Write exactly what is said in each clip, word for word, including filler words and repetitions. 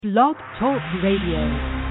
Blog Talk Radio.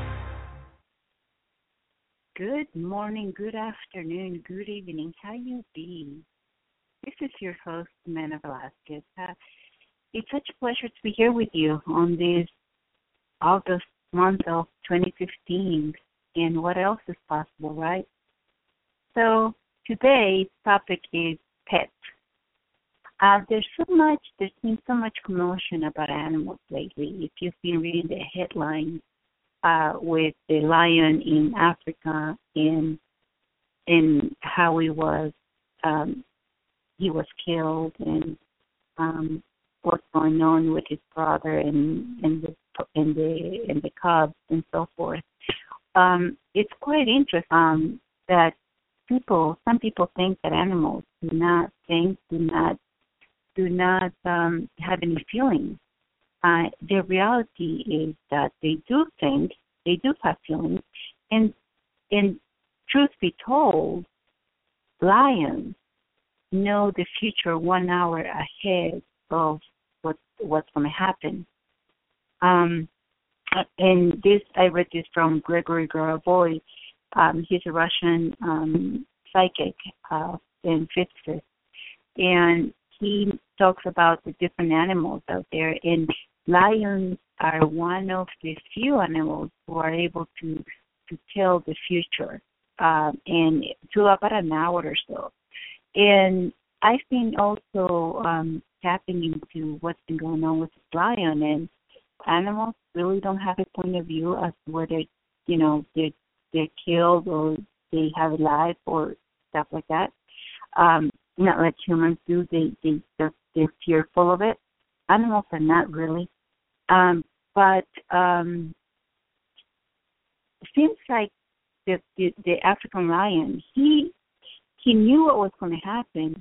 Good morning, good afternoon, good evening. How you be? This is your host, Mana Velasquez. Uh, it's such a pleasure to be here with you on this August month of twenty fifteen. And what else is possible, right? So today's topic is pets. Uh, there's so much, there's been so much commotion about animals lately. If you've been reading the headlines uh, with the lion in Africa and and how he was um, he was killed and um, what's going on with his brother and and the and the and the cubs and so forth. Um, it's quite interesting um, that people, some people think that animals do not think, do not do not um, have any feelings. Uh, the reality is that they do think, they do have feelings, and and truth be told, lions know the future one hour ahead of what what's going to happen. Um, and this, I read this from Gregory Garovoy. Um, he's a Russian um, psychic uh, and physicist, and he talks about the different animals out there, and lions are one of the few animals who are able to to tell the future, um, and to about an hour or so. And I've been also um, tapping into what's been going on with the lion, and animals really don't have a point of view as to whether, you know, they're, they're killed or they have a life or stuff like that. Um, not like humans do. They they they're, they're fearful of it. Animals are not really. Um, but um, it seems like the, the the African lion, he he knew what was going to happen,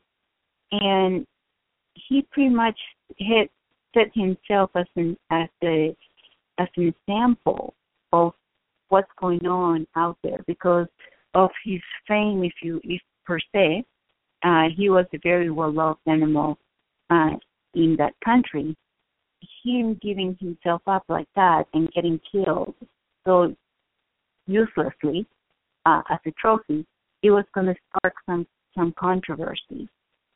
and he pretty much hit set himself as an as a as an example of what's going on out there because of his fame, if you if per se. Uh, he was a very well-loved animal uh, in that country. Him giving himself up like that and getting killed so uselessly uh, as a trophy, it was going to spark some, some controversy.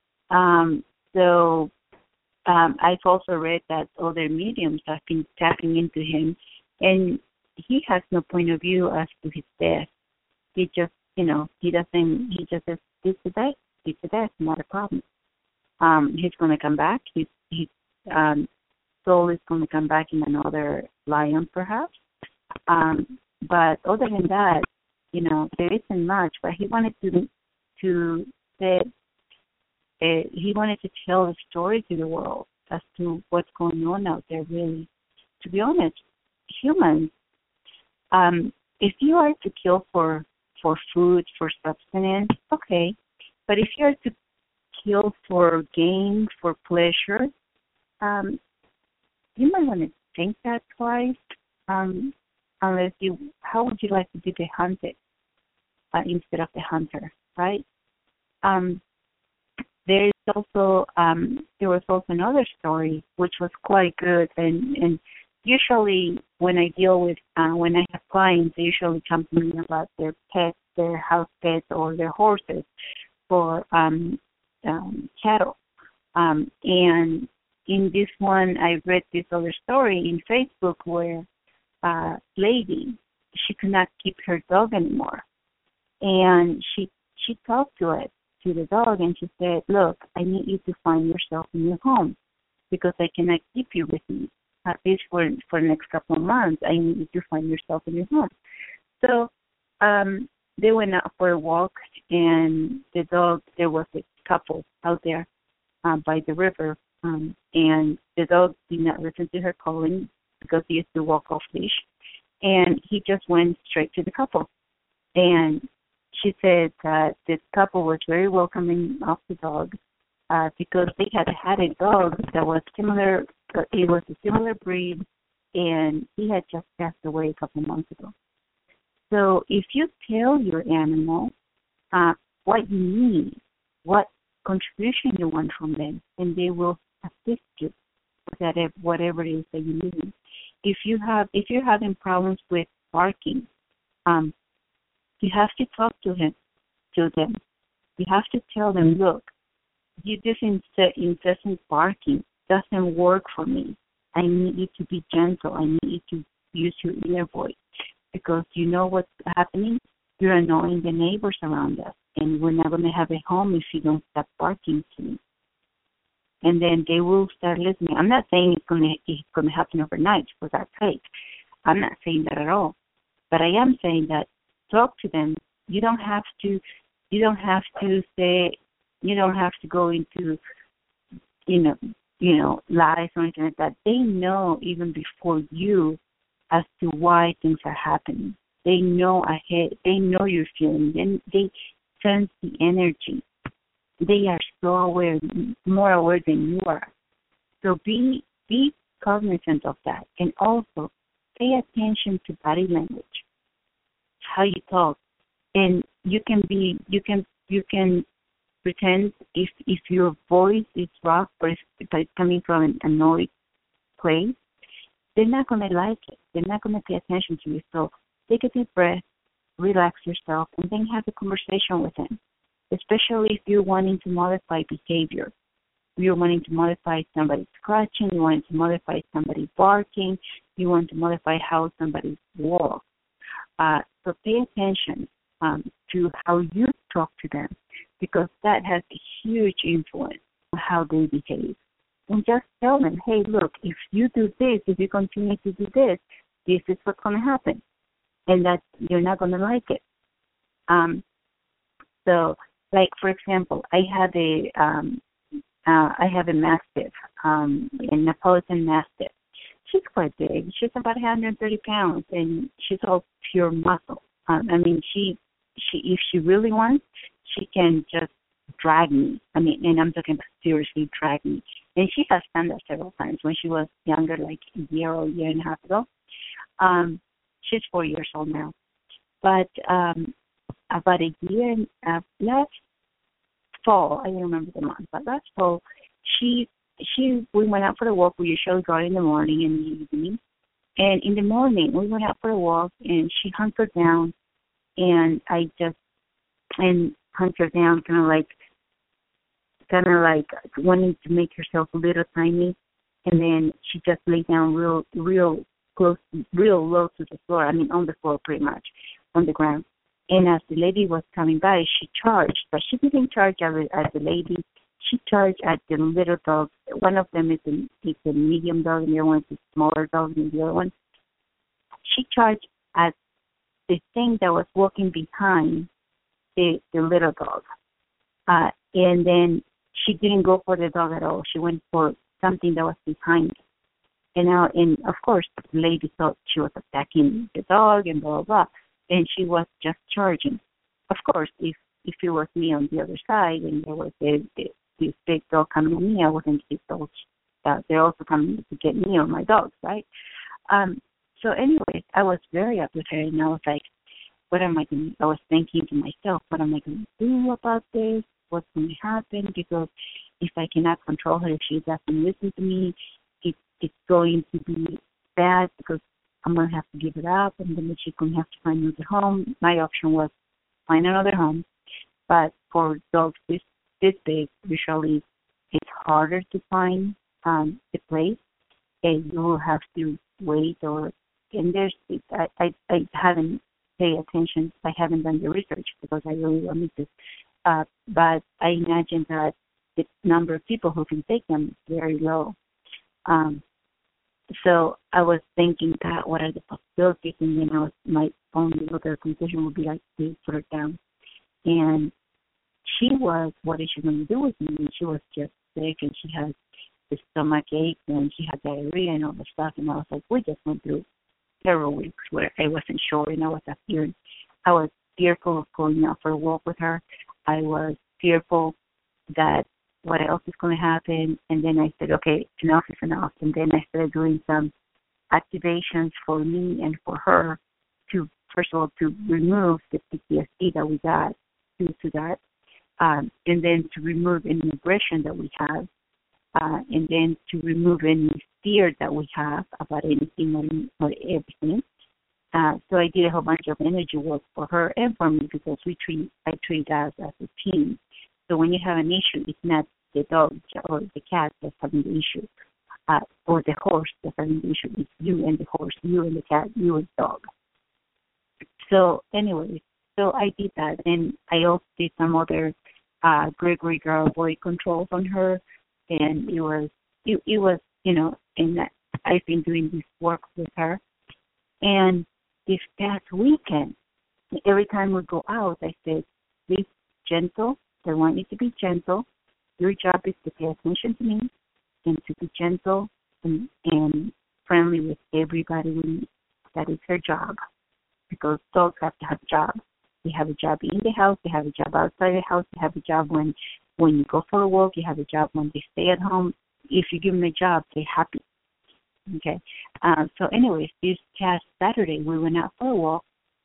Um, so um, I've also read that other mediums have been tapping into him, and he has no point of view as to his death. He just, you know, he doesn't, he just says, this is the It's a death, not a problem. Um, he's going to come back. His, his um, soul is going to come back in another lion, perhaps. Um, but other than that, you know, there isn't much. But he wanted to to say uh, he wanted to tell a story to the world as to what's going on out there. Really, to be honest, humans. Um, if you are to kill for for food, for sustenance, okay. But if you're to kill for gain, for pleasure, um, you might want to think that twice. Um, unless you, how would you like to be the hunted uh, instead of the hunter, right? Um, there is also um, there was also another story which was quite good, and, and usually when I deal with uh, when I have clients, they usually come to me about their pets, their house pets, or their horses. For um, um, cattle. Um, and in this one, I read this other story in Facebook where a lady, she could not keep her dog anymore. And she she talked to it, to the dog, and she said, look, I need you to find yourself a new home because I cannot keep you with me. At least for, for the next couple of months, I need you to find yourself a new home. So um, they went out for a walk, and the dog, there was a couple out there uh, by the river, um, and the dog did not listen to her calling because he used to walk off leash, and he just went straight to the couple. And she said that this couple was very welcoming of the dog uh, because they had had a dog that was similar, uh, it was a similar breed, and he had just passed away a couple months ago. So if you tell your animal uh, what you need, what contribution you want from them, and they will assist you with that, whatever it is that you need. if you have if you're having problems with barking, um, you have to talk to him to them. You have to tell them, look, you this ince- incessant barking doesn't work for me. I need you to be gentle. I need you to use your inner voice, because you know what's happening. You're annoying the neighbors around us, and we're not going to have a home if you don't stop barking to me. And then they will start listening. I'm not saying it's going to it's going to happen overnight, for God's sake. I'm not saying that at all. But I am saying that talk to them. You don't have to. You don't have to say. You don't have to go into, you know, you know, lies or anything like that. They know even before you as to why things are happening. They know ahead. They know your feelings. And they sense the energy. They are so aware, more aware than you are. So be be cognizant of that, and also pay attention to body language, how you talk, and you can be you can you can pretend if if your voice is rough or if it's coming from an annoyed place, they're not going to like it. They're not going to pay attention to you. So take a deep breath, relax yourself, and then have a conversation with them. Especially if you're wanting to modify behavior. You're wanting to modify somebody scratching, you want to modify somebody barking, you want to modify how somebody walks. Uh, so pay attention um, to how you talk to them, because that has a huge influence on how they behave. And just tell them, hey, look, if you do this, if you continue to do this, this is what's going to happen. And that you're not going to like it. Um, so, like, for example, I have a um, uh, I have a Mastiff, um, a Neapolitan Mastiff. She's quite big. She's about one hundred thirty pounds, and she's all pure muscle. Um, I mean, she she if she really wants, she can just drag me. I mean, and I'm talking about seriously drag me. And she has done that several times when she was younger, like a year or a year and a half ago. Um, she's four years old now, but um, about a year uh, last fall, I don't remember the month, but last fall, she she we went out for a walk. We usually go out in the morning and the evening, and in the morning we went out for a walk, and she hunkered down, and I just and hunkered down, kind of like kind of like wanting to make herself a little tiny, and then she just laid down real real close, real low to the floor. I mean, on the floor pretty much, on the ground. And as the lady was coming by, she charged, but she didn't charge at, at the lady. She charged at the little dog. One of them is a, is a medium dog, and the other one is a smaller dog than the other one. She charged at the thing that was walking behind the, the little dog. Uh, and then she didn't go for the dog at all. She went for something that was behind it. And now, and of course, the lady thought she was attacking the dog and blah, blah, blah. And she was just charging. Of course, if if it was me on the other side and there was a, a, this big dog coming at me, I wouldn't keep those. Uh, they're also coming to get me or my dogs, right? Um, so anyway, I was very up with her, and I was like, what am I going to, I was thinking to myself, what am I going to do about this? What's going to happen? Because if I cannot control her, if she doesn't listen to me, it, it's going to be bad, because I'm going to have to give it up, and then she's going to have to find another home. My option was find another home, but for dogs this this big, usually it's harder to find um, the place, and you will have to wait. Or and there's I I, I haven't paid attention. I haven't done the research because I really wanted to, uh, but I imagine that the number of people who can take them is very low. Um, So I was thinking that what are the possibilities, and then I was, my only other conclusion would be like to put her down. And she was, what is she going to do with me? And she was just sick, and she had the stomach ache, and she had diarrhea and all the stuff. And I was like, we just went through several weeks where I wasn't sure, and I was fearing. I was fearful of going out for a walk with her. I was fearful that what else is going to happen. And then I said, okay, enough is enough. And then I started doing some activations for me and for her to, first of all, to remove the P T S D that we got due to that, um, and then to remove any aggression that we have, uh, and then to remove any fear that we have about anything or, or everything. Uh, so I did a whole bunch of energy work for her and for me because we treat I treat us as a team. So when you have an issue, it's not the dog or the cat that's having the issue, uh, or the horse that's having the issue. It's you and the horse, you and the cat, you and the dog. So anyway, so I did that, and I also did some other uh, Gregory Girl Boy controls on her, and it was it, it was you know, and that I've been doing this work with her, and this past weekend, every time we go out, I said, be gentle. I want you to be gentle. Your job is to pay attention to me and to be gentle and, and friendly with everybody we meet. That is her job, because dogs have to have a job. They have a job in the house. They have a job outside the house. They have a job when, when you go for a walk. You have a job when they stay at home. If you give them a job, they're happy. Okay. Uh, so anyways, this past Saturday, we went out for a walk,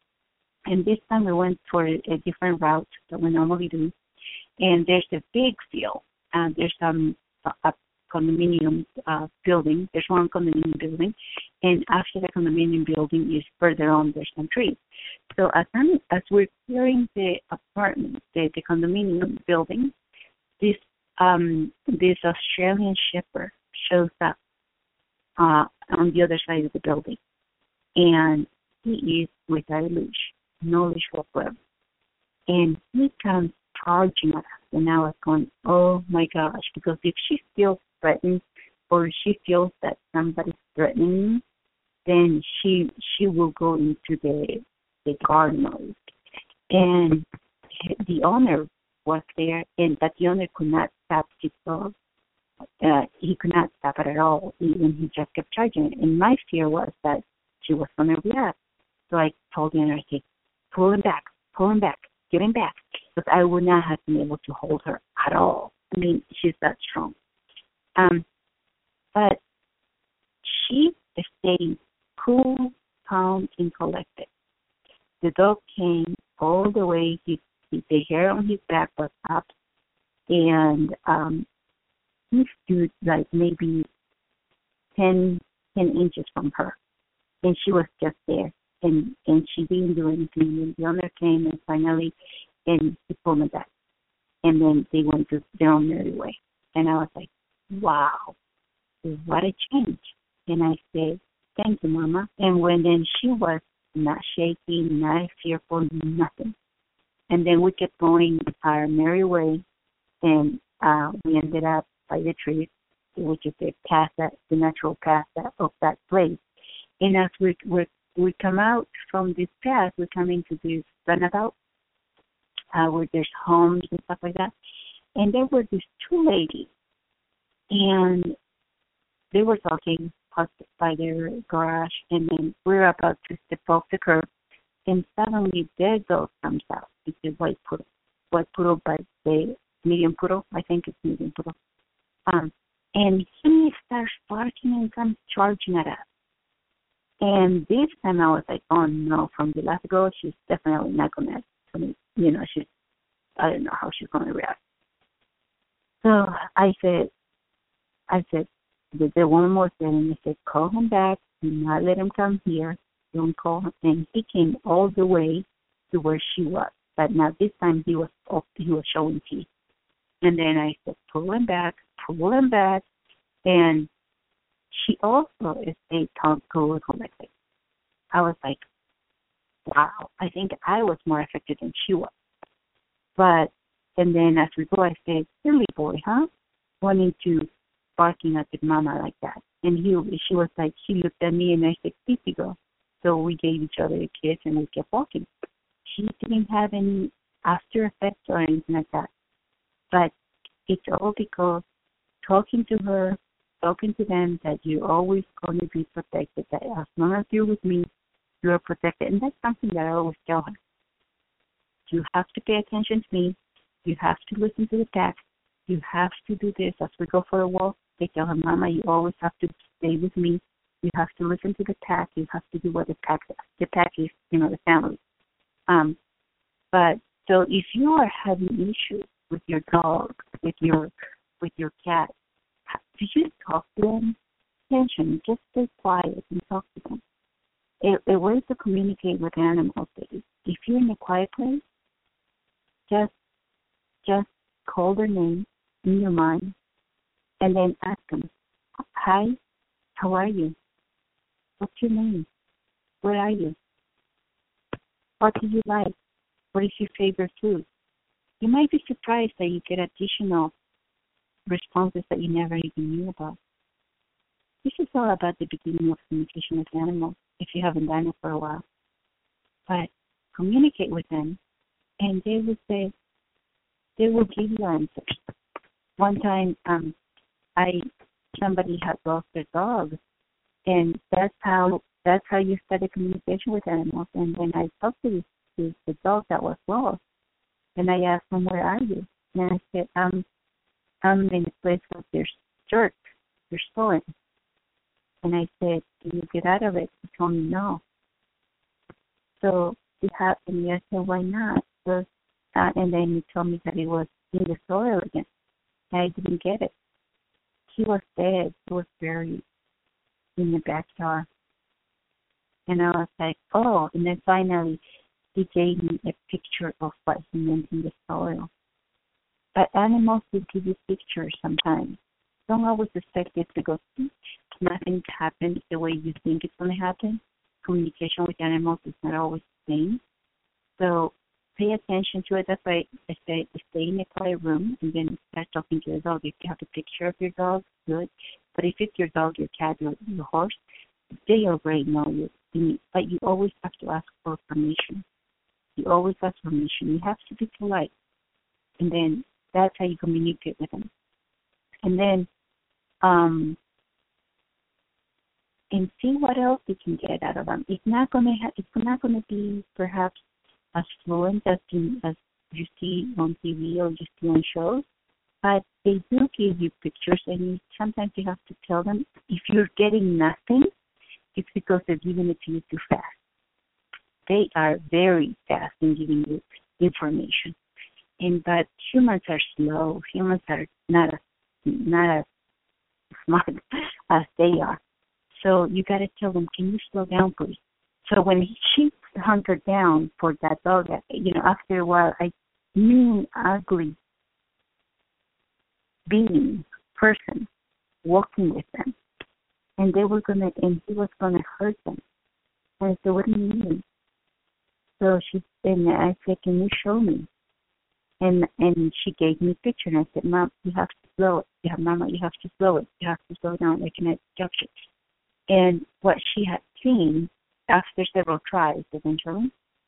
and this time we went for a, a different route that we normally do. And there's a big field. Uh, there's some uh, a condominium uh, building. There's one condominium building, and after the condominium building is further on, there's some trees. So as, I'm, as we're clearing the apartment, the, the condominium building, this um, this Australian Shepherd shows up Uh, on the other side of the building, and he is with a leash, no leash whatsoever, and he comes charging at us, and I was going, oh my gosh, because if she feels threatened or she feels that somebody's threatening, then she she will go into the the guard mode, and the owner was there, and but the owner could not stop his dog. Uh, he could not stop it at all. Even he just kept charging it. And my fear was that she was going to react. So I told the owner, I said, pull him back, pull him back, get him back. Because I would not have been able to hold her at all. I mean, she's that strong. Um, but she stayed cool, calm, and collected. The dog came all the way. He, he, the hair on his back was up. And um, he stood like maybe ten, ten inches from her, and she was just there, and, and she didn't do anything. And the owner came, and finally, and he pulled me back, and then they went to their own merry way. And I was like, wow, what a change. And I said, thank you, Mama. And when then she was not shaking, not fearful, nothing. And then we kept going our merry way, and uh, we ended up by the trees, which is the path that the natural path that, of that place. And as we we we come out from this path, we come into this runabout uh, where there's homes and stuff like that. And there were these two ladies, and they were talking by their garage, and then we were about to step off the curb, and suddenly their dog comes out. It's a white poodle, white poodle by the medium poodle. I think it's medium poodle. Um, and he starts barking and comes charging at us. And this time I was like, oh no, from the last go, she's definitely not going to, you know, she's, I don't know how she's going to react. So I said, I said, the, the woman was there, and I said, call him back, do not let him come here, don't call him. And he came all the way to where she was. But now this time he was, he was showing teeth. And then I said, pull him back, pull him back. And she also is a calm, cool, and collected. I was like, wow, I think I was more affected than she was. But, and then as we go, I said, silly boy, huh? Wanting to barking at the mama like that. And he, she was like, she looked at me and I said, Pissy girl. So we gave each other a kiss and we kept walking. She didn't have any after effects or anything like that. But it's all because talking to her, talking to them, that you're always going to be protected, that as long as you're with me, you're protected. And that's something that I always tell her. You have to pay attention to me. You have to listen to the pack. You have to do this. As we go for a walk, they tell her, Mama, you always have to stay with me. You have to listen to the pack. You have to do what the pack does. The pack is, you know, the family. Um, but so if you are having issues with your dog, with your with your cat, do you talk to them? attention. Just stay quiet and talk to them. A, a way to communicate with animals is if you're in a quiet place, just just call their name in your mind and then ask them, hi, how are you? What's your name? Where are you? What do you like? What is your favorite food? You might be surprised that you get additional responses that you never even knew about. This is all about the beginning of communication with animals, if you haven't done it for a while. But communicate with them, and they will say, they will give you answers. One time, um, I somebody had lost their dog, and that's how that's how you start a communication with animals. And when I talked to this, to the dog that was lost, and I asked him, where are you? And I said, um, I'm in a place where there's dirt, there's soil. And I said, can you get out of it? He told me no. So it happened. I said, why not? So, uh, and then he told me that he was in the soil again. And I didn't get it. He was dead. He was buried in the backyard. And I was like, oh. And then finally, he gave me a picture of what he meant in the soil. But animals will give you pictures sometimes. Don't always expect it to go, nothing happens the way you think it's going to happen. Communication with animals is not always the same. So pay attention to it. That's why I say stay in a quiet room and then start talking to your dog. If you have a picture of your dog, good. But if it's your dog, your cat, your, your horse, they already know you. But you always have to ask for permission. You always ask permission. You have to be polite. And then that's how you communicate with them. And then um, and see what else you can get out of them. It's not gonna ha- it's not gonna be perhaps as fluent as you, as you see on T V or you see on shows, but they do give you pictures, and you, sometimes you have to tell them if you're getting nothing, it's because they're giving it to you too fast. They are very fast in giving you information, and but humans are slow. Humans are not as not as smart as they are. So you got to tell them, can you slow down, please? So when she hunkered down for that dog, you know, after a while, I mean, ugly being, person, walking with them, and they were gonna, and he was gonna hurt them. And I said, what do you mean? So she, and I said, can you show me? And and she gave me a picture, and I said, Mom, you have to slow it. Yeah, Mama, you have to slow it. You have to slow down. Like an instruction. And what she had seen after several tries, eventually,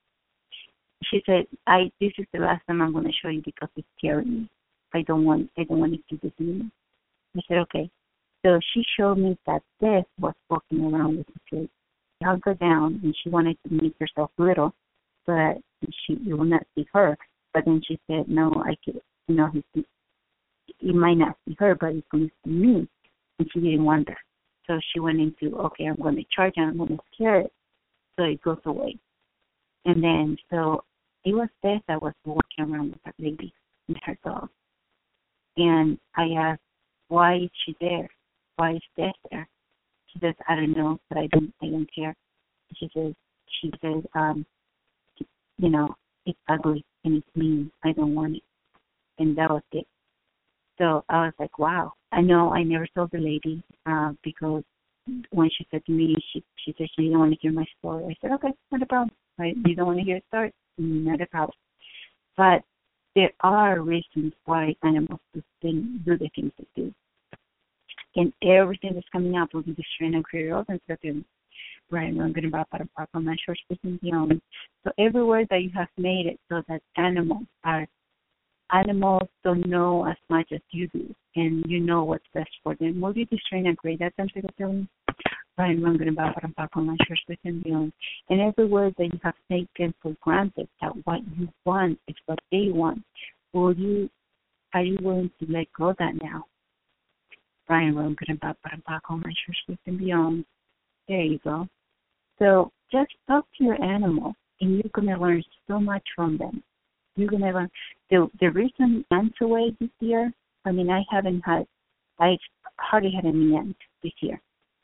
she said, "I this is the last time I'm going to show you because it's scaring me. I don't want I don't want to do this anymore." I said, "Okay." So she showed me that Beth was walking around with the kid. She hung her down, and she wanted to make herself little, but she you will not see her. But then she said, "No, I could, you know, he, he might not see her, but he's going to see me," and she didn't want that. So she went into, okay, I'm going to charge it, I'm going to scare it, so it goes away. And then, so it was Beth that was walking around with her baby and her dog. And I asked, why is she there? Why is Beth there? She says, I don't know, but I don't, I don't care. She says, she says, um, you know, it's ugly and it's mean. I don't want it. And that was it. So I was like, wow. I know I never told the lady uh, because when she said to me, she she said she didn't want to hear my story. I said, okay, not a problem. Right? You don't want to hear a story? Not a problem. But there are reasons why animals do, thing, do the things they do. And everything that's coming up will be destroying and creating all kinds of things. Right, I'm going to wrap up a on my short speaking beyond. So everywhere that you have made it so that animals are Animals don't know as much as you do, and you know what's best for them. Will you destroy and create that something to tell me? Right, I'm going to back on my church with and beyond. And every word that you have taken for granted that what you want is what they want, will you, are you willing to let go of that now? Brian, I'm going to back on my church with and beyond. There you go. So just talk to your animal, and you're going to learn so much from them. You're going to learn. The, the recent ants away this year, I mean, I haven't had, I hardly had any ants this year.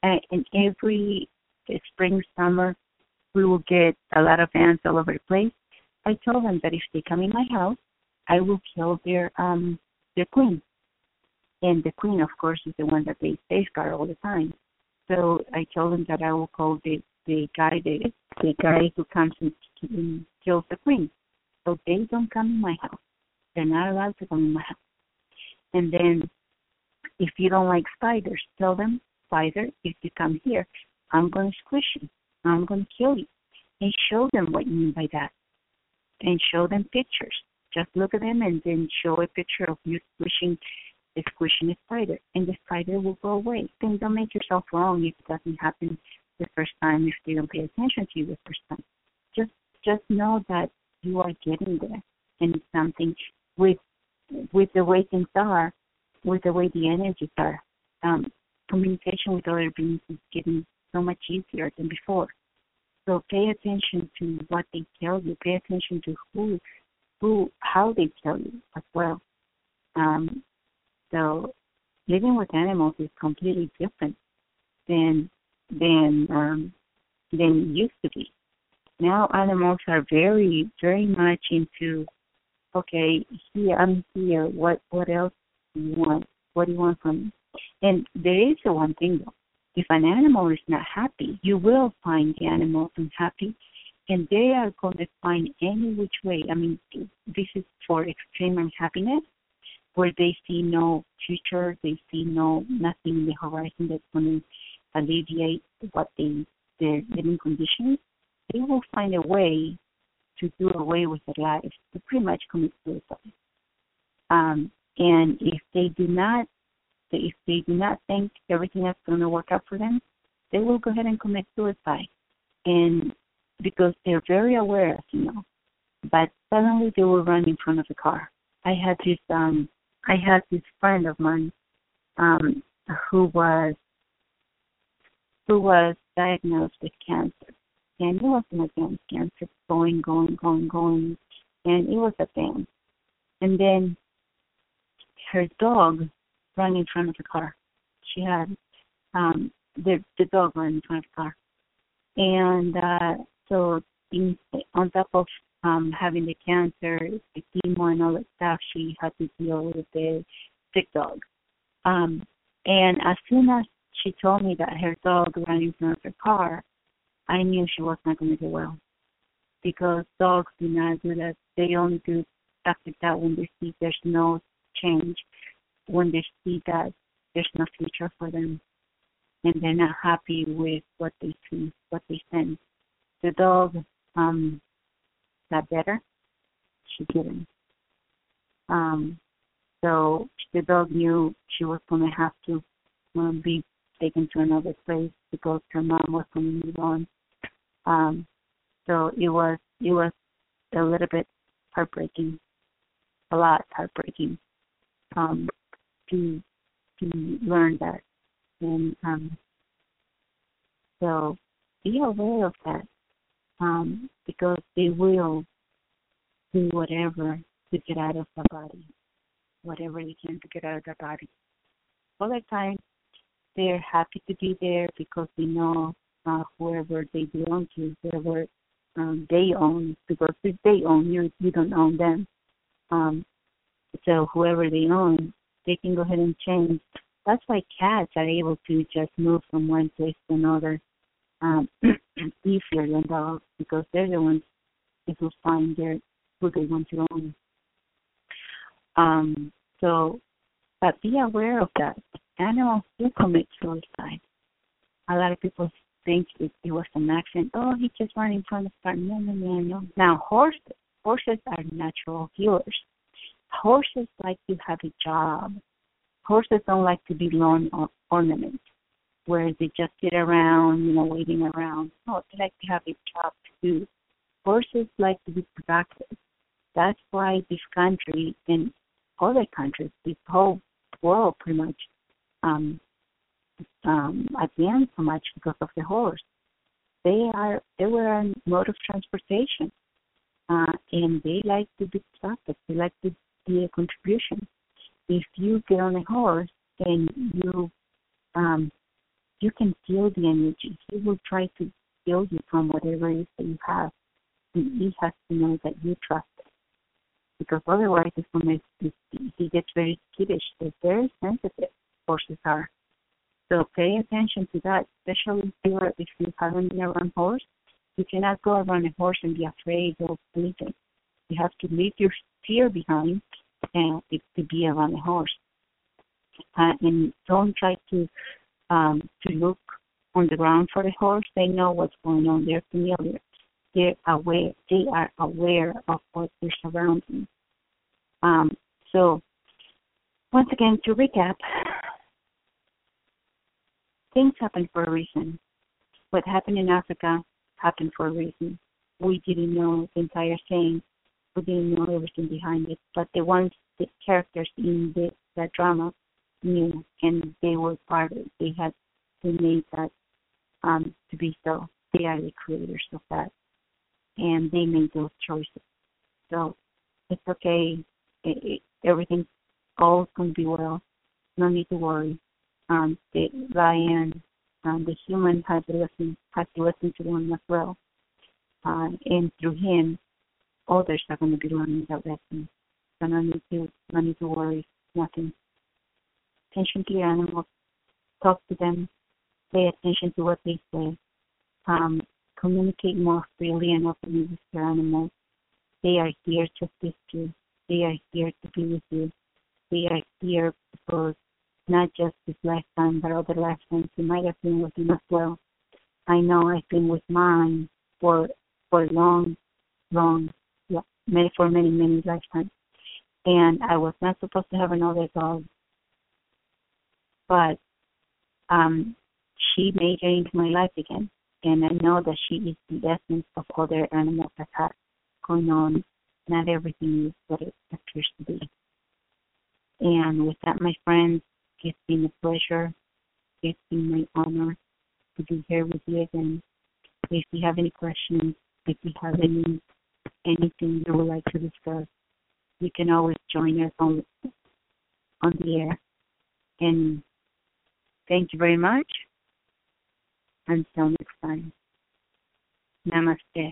And, and every spring, summer, we will get a lot of ants all over the place. I told them that if they come in my house, I will kill their um their queen. And the queen, of course, is the one that they safeguard all the time. So I told them that I will call the the guy the the guy who comes and, and kills the queen. So they don't come in my house. They're not allowed to come in my house. And then if you don't like spiders, tell them, spider, if you come here, I'm going to squish you. I'm going to kill you. And show them what you mean by that. And show them pictures. Just look at them and then show a picture of you squishing, squishing a spider. And the spider will go away. Then don't make yourself wrong if it doesn't happen the first time, if they don't pay attention to you the first time. Just just know that you are getting there. And it's something with with the way things are, with the way the energies are, um, communication with other beings is getting so much easier than before. So pay attention to what they tell you. Pay attention to who, who, how they tell you as well. Um, so living with animals is completely different than than um, than it used to be. Now animals are very, very much into, okay, here, I'm here. What what else do you want? What do you want from me? And there is a one thing though. If an animal is not happy, you will find the animals unhappy, and they are going to find any which way. I mean, this is for extreme unhappiness, where they see no future, they see no nothing in the horizon that's going to alleviate what they their living conditions. They will find a way to do away with their lives, to pretty much commit suicide. Um, and if they do not, if they do not think everything is going to work out for them, they will go ahead and commit suicide. And because they're very aware, as you know, but suddenly they will run in front of the car. I had this, um, I had this friend of mine, um, who was, who was diagnosed with cancer. And it wasn't advanced cancer, going, going, going, going, and it was advanced. And then her dog ran in front of the car. She had um, the the dog ran in front of the car, and uh, so in, on top of um, having the cancer, the chemo, and all that stuff, she had to deal with the sick dog. Um, and as soon as she told me that her dog ran in front of her car, I knew she was not going to do well, because dogs do not do that. They only do stuff like that when they see there's no change, when they see that there's no future for them, and they're not happy with what they see, what they sense. The dog um, got better. She didn't. Um, so the dog knew she was going to have to um, be taken to another place because her mom was going to move on. Um, so it was it was a little bit heartbreaking, a lot heartbreaking, um, to to learn that, and um, so be aware of that, um, because they will do whatever to get out of the body, whatever they can to get out of the body. All the time, they're happy to be there because they know uh, whoever they belong to, whoever um, they own, because if they own you, you don't own them. Um, so whoever they own, they can go ahead and change. That's why cats are able to just move from one place to another um, easier than dogs, because they're the ones who find their who they want to own. Um, so, but be aware of that. Animals do commit suicide. A lot of people think it, it was an accident. Oh, he just ran in front of the car. No, no, no, no. Now, horses, horses are natural healers. Horses like to have a job. Horses don't like to be lawn or ornaments, where they just sit around, you know, waiting around. No, they like to have a job to do. Horses like to be productive. That's why this country and other countries, this whole world pretty much, um, um, advanced so much because of the horse. They are they were a mode of transportation, uh, and they like to be productive. They like to be a contribution. If you get on a horse and you um, you can feel the energy. He will try to steal you from whatever it is that you have. And he has to know that you trust it. Because otherwise, it's when it, he gets very skittish. They're very sensitive, horses are. So pay attention to that, especially if you're, if you haven't been around horse. You cannot go around a horse and be afraid of anything. You have to leave your fear behind and to be around a horse. Uh, and don't try to um, to look on the ground for the horse. They know what's going on. They're familiar. They're aware. They are aware of what they're surrounding. Um, so, once again, to recap, things happen for a reason. What happened in Africa happened for a reason. We didn't know the entire thing. We didn't know everything behind it. But the ones, the characters in the, that drama knew, and they were part of it. They had, they made that um, to be so. They are the creators of that. And they made those choices. So it's okay. It, it, everything's all going to be well. No need to worry. Um, the lion, um, the human has to listen, has to listen to them as well. Uh, and through him, others are going to be learning that lesson. So no need to, no need to worry. Nothing. Attention to your animals. Talk to them. Pay attention to what they say. Um, communicate more freely and openly with your animals. They are here to assist you. They are here to be with you. They are here because not just this lifetime, but other lifetimes you might have been with them as well. I know I've been with mine for for long, long, yeah, many for many, many lifetimes. And I was not supposed to have another dog, but um, she made it into my life again. And I know that she is the essence of other animals that have going on. Not everything is what it appears to be. And with that, my friends, it's been a pleasure. It's been my honor to be here with you again. If you have any questions, if you have any anything you would like to discuss, you can always join us on on the air. And thank you very much. Until next time. Namaste.